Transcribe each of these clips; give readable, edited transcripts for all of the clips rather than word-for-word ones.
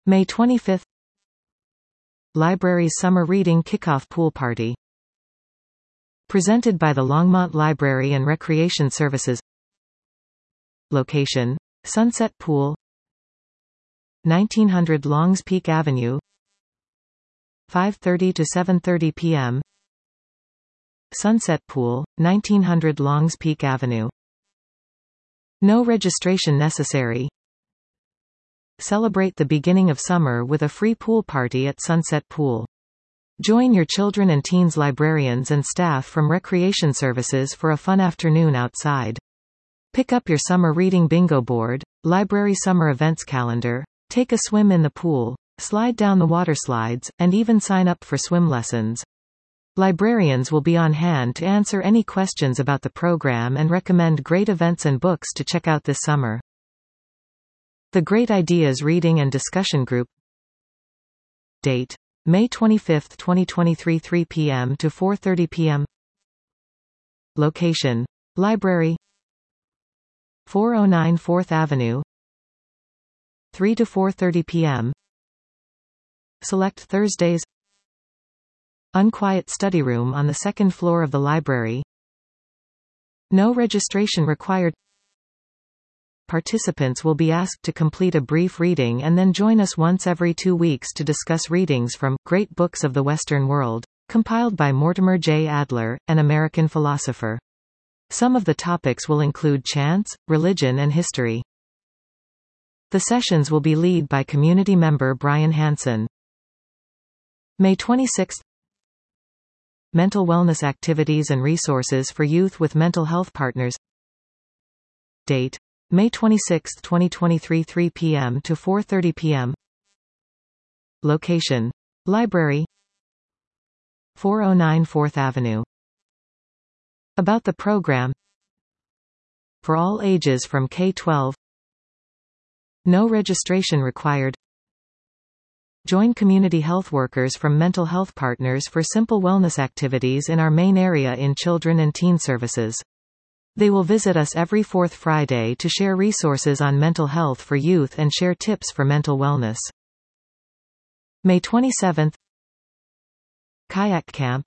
May 25th. Library's Summer Reading Kickoff Pool Party. Presented by the Longmont Library and Recreation Services. Location: Sunset Pool, 1900 Longs Peak Avenue, 5:30 to 7:30 p.m. Sunset Pool, 1900 Longs Peak Avenue. No registration necessary. Celebrate the beginning of summer with a free pool party at Sunset Pool. Join your children and teens, librarians and staff from Recreation Services for a fun afternoon outside. Pick up your summer reading bingo board, library summer events calendar, take a swim in the pool, slide down the water slides, and even sign up for swim lessons. Librarians will be on hand to answer any questions about the program and recommend great events and books to check out this summer. The Great Ideas Reading and Discussion Group. Date: May 25, 2023, 3 p.m. to 4:30 p.m. Location: Library, 409 4th Avenue, 3 to 4:30 p.m. Select Thursdays. Unquiet study room on the second floor of the library. No registration required. Participants will be asked to complete a brief reading and then join us once every 2 weeks to discuss readings from Great Books of the Western World, compiled by Mortimer J. Adler, an American philosopher. Some of the topics will include chance, religion and history. The sessions will be led by community member Brian Hansen. May 26. Mental wellness activities and resources for youth with mental health partners. Date: May 26, 2023, 3 p.m. to 4:30 p.m. Location: Library, 409 4th Avenue. About the program: for all ages from K-12. No registration required. Join community health workers from Mental Health Partners for simple wellness activities in our main area in Children and Teen Services. They will visit us every fourth Friday to share resources on mental health for youth and share tips for mental wellness. May 27th. Kayak Camp,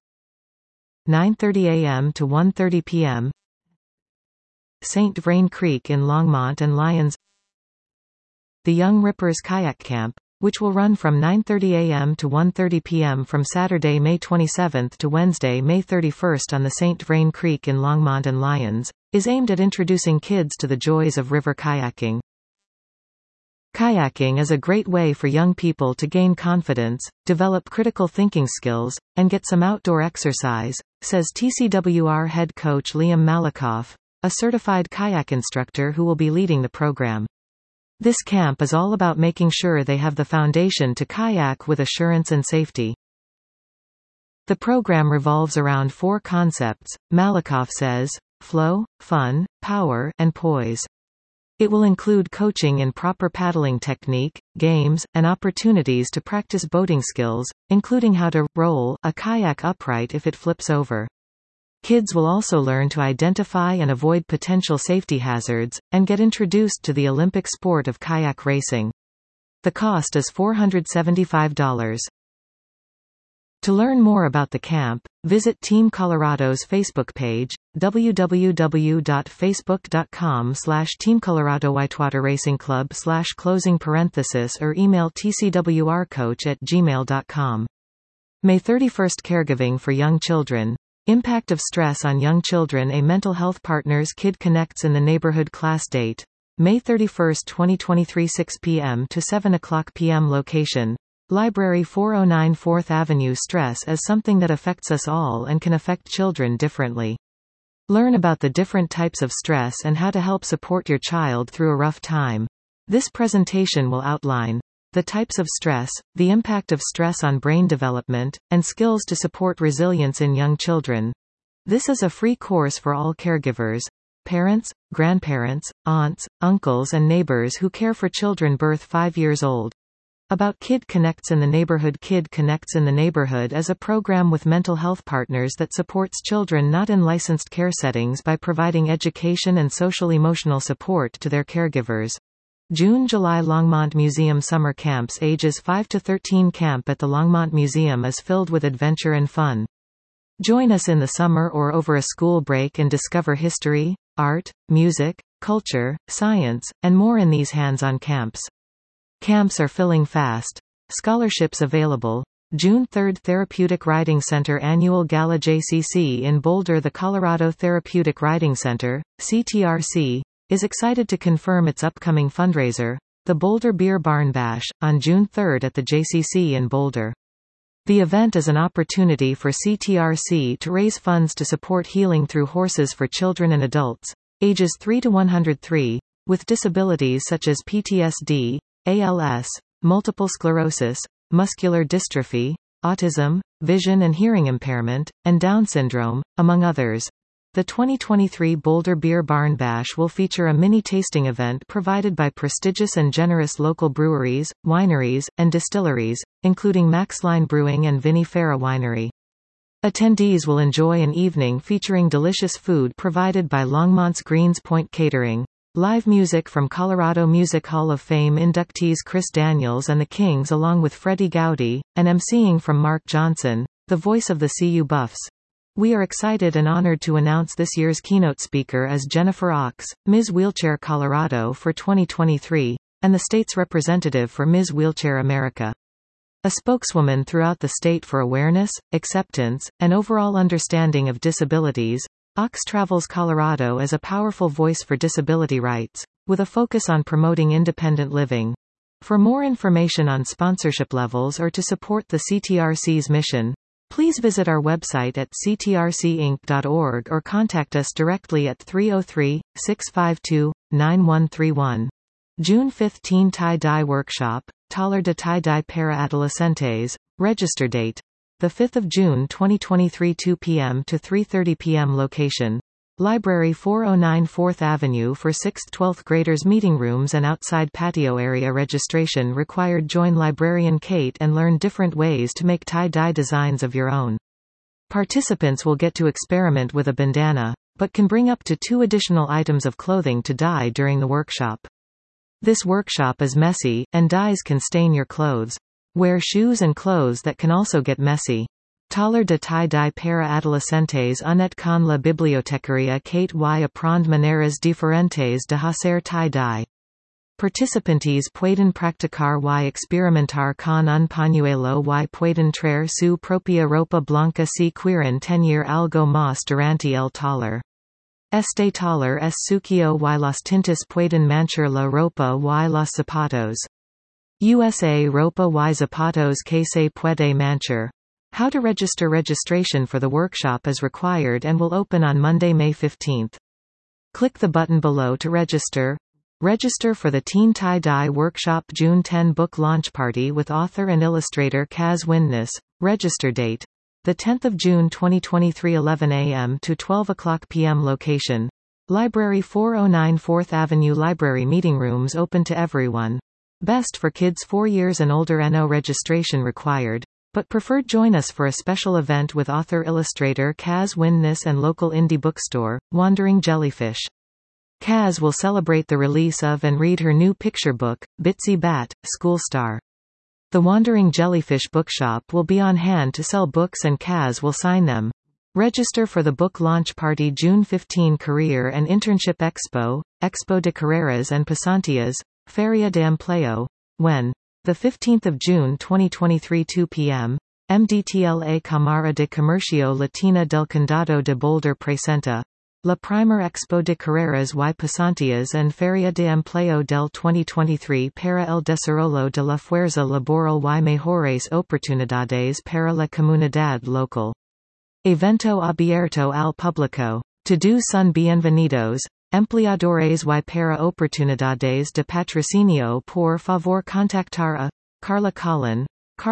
9:30 a.m. to 1:30 p.m. St. Vrain Creek in Longmont and Lyons. The Young Rippers Kayak Camp, which will run from 9:30 a.m. to 1:30 p.m. from Saturday, May 27 to Wednesday, May 31 on the St. Vrain Creek in Longmont and Lyons, is aimed at introducing kids to the joys of river kayaking. Kayaking is a great way for young people to gain confidence, develop critical thinking skills, and get some outdoor exercise, says TCWR head coach Liam Malikoff, a certified kayak instructor who will be leading the program. This camp is all about making sure they have the foundation to kayak with assurance and safety. The program revolves around 4 concepts, Malikoff says: flow, fun, power, and poise. It will include coaching in proper paddling technique, games, and opportunities to practice boating skills, including how to roll a kayak upright if it flips over. Kids will also learn to identify and avoid potential safety hazards, and get introduced to the Olympic sport of kayak racing. The cost is $475. To learn more about the camp, visit Team Colorado's Facebook page, www.facebook.com/TeamColoradoWhitewaterRacingClub/, or email tcwrcoach@gmail.com. May 31. Caregiving for young children. Impact of stress on young children. A Mental Health Partners Kid Connects in the Neighborhood class. Date: May 31, 2023, 6 p.m. to 7:00 p.m. Location: Library, 409 4th Avenue. Stress is something that affects us all and can affect children differently. Learn about the different types of stress and how to help support your child through a rough time. This presentation will outline the types of stress, the impact of stress on brain development, and skills to support resilience in young children. This is a free course for all caregivers, parents, grandparents, aunts, uncles and neighbors who care for children birth 5 years old. About Kid Connects in the Neighborhood. Kid Connects in the Neighborhood is a program with mental health partners that supports children not in licensed care settings by providing education and social-emotional support to their caregivers. June-July Longmont Museum Summer Camps ages 5 to 13 camp at the Longmont Museum is filled with adventure and fun. Join us in the summer or over a school break and discover history, art, music, culture, science, and more in these hands-on camps. Camps are filling fast. Scholarships available. June 3 Therapeutic Riding Center Annual Gala JCC in Boulder. The Colorado Therapeutic Riding Center, CTRC, is excited to confirm its upcoming fundraiser, the Boulder Beer Barn Bash, on June 3 at the JCC in Boulder. The event is an opportunity for CTRC to raise funds to support healing through horses for children and adults, ages 3 to 103, with disabilities such as PTSD, ALS, multiple sclerosis, muscular dystrophy, autism, vision and hearing impairment, and Down syndrome, among others. The 2023 Boulder Beer Barn Bash will feature a mini-tasting event provided by prestigious and generous local breweries, wineries, and distilleries, including Maxline Brewing and Vinifera Winery. Attendees will enjoy an evening featuring delicious food provided by Longmont's Greens Point Catering, live music from Colorado Music Hall of Fame inductees Chris Daniels and the Kings along with Freddie Gowdy, and emceeing from Mark Johnson, the voice of the CU Buffs. We are excited and honored to announce this year's keynote speaker as Jennifer Ox, Ms. Wheelchair Colorado for 2023, and the state's representative for Ms. Wheelchair America. A spokeswoman throughout the state for awareness, acceptance, and overall understanding of disabilities, Ox travels Colorado as a powerful voice for disability rights, with a focus on promoting independent living. For more information on sponsorship levels or to support the CTRC's mission, please visit our website at ctrcinc.org or contact us directly at 303-652-9131. June 5 Teen Tie-Dye Workshop, Taller de Tie-Dye para Adolescentes, register date. 5 June 2023 2 p.m. to 3:30 p.m. Location. Library 409 4th Avenue for 6th-12th graders meeting rooms and outside patio area registration required. Join librarian Kate and learn different ways to make tie-dye designs of your own. Participants will get to experiment with a bandana, but can bring up to 2 additional items of clothing to dye during the workshop. This workshop is messy, and dyes can stain your clothes. Wear shoes and clothes that can also get messy. Taller de tie-dye para adolescentes unet con la bibliotecaria Kate y aprend maneras diferentes de hacer tie-dye. Participantes pueden practicar y experimentar con un pañuelo y pueden traer su propia ropa blanca si quieren tener algo más durante el taller. Este taller es sucio y las tintas pueden manchar la ropa y los zapatos. USA ropa y zapatos que se puede manchar. How to register. Registration for the workshop is required and will open on Monday, May 15. Click the button below to register. Register for the Teen Tie-Dye Workshop June 10 book launch party with author and illustrator Kaz Windness. Register date. 10 June 2023 11 a.m. to 12 p.m. Location. Library 409 4th Avenue. Library meeting rooms open to everyone. Best for kids 4 years and older. No registration required. But preferred. Join us for a special event with author-illustrator Kaz Windness and local indie bookstore, Wandering Jellyfish. Kaz will celebrate the release of and read her new picture book, Bitsy Bat, School Star. The Wandering Jellyfish bookshop will be on hand to sell books and Kaz will sign them. Register for the book launch party June 15 Career and Internship Expo, Expo de Carreras and Pasantías, Feria de Empleo. When? 15 June 2023 2 p.m. MDTLA Cámara de Comercio Latina del Condado de Boulder presenta La Primer Expo de Carreras y Pasantías and Feria de Empleo del 2023 para el desarrollo de la fuerza laboral y mejores oportunidades para la comunidad local. Evento abierto al público. Todos son bienvenidos. Empleadores y para oportunidades de patrocinio por favor contactar a Carla Collin,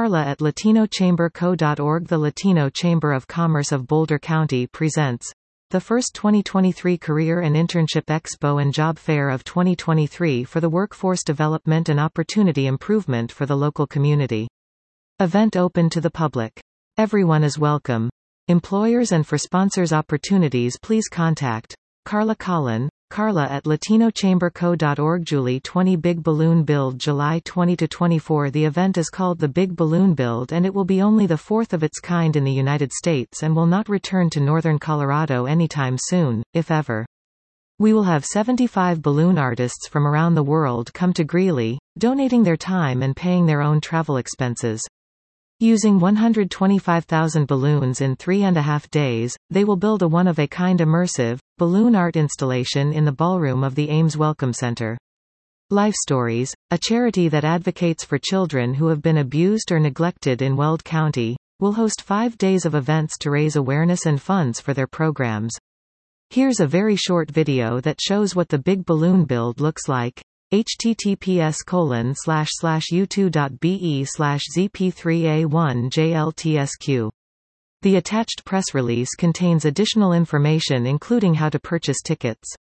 carla@latinochamberco.org. The Latino Chamber of Commerce of Boulder County presents the first 2023 Career and Internship Expo and Job Fair of 2023 for the workforce development and opportunity improvement for the local community. Event open to the public. Everyone is welcome. Employers and for sponsors opportunities please contact Carla Collin, Carla at latinochamberco.org. July 20 Big Balloon Build July 20–24 The event is called the Big Balloon Build and it will be only the fourth of its kind in the United States and will not return to northern Colorado anytime soon, if ever. We will have 75 balloon artists from around the world come to Greeley, donating their time and paying their own travel expenses. Using 125,000 balloons in 3.5 days, they will build a one-of-a-kind immersive, balloon art installation in the ballroom of the Ames Welcome Center. Life Stories, a charity that advocates for children who have been abused or neglected in Weld County, will host 5 days of events to raise awareness and funds for their programs. Here's a very short video that shows what the Big Balloon Build looks like. https://u2.be/zp3a1jltsq. The attached press release contains additional information including how to purchase tickets.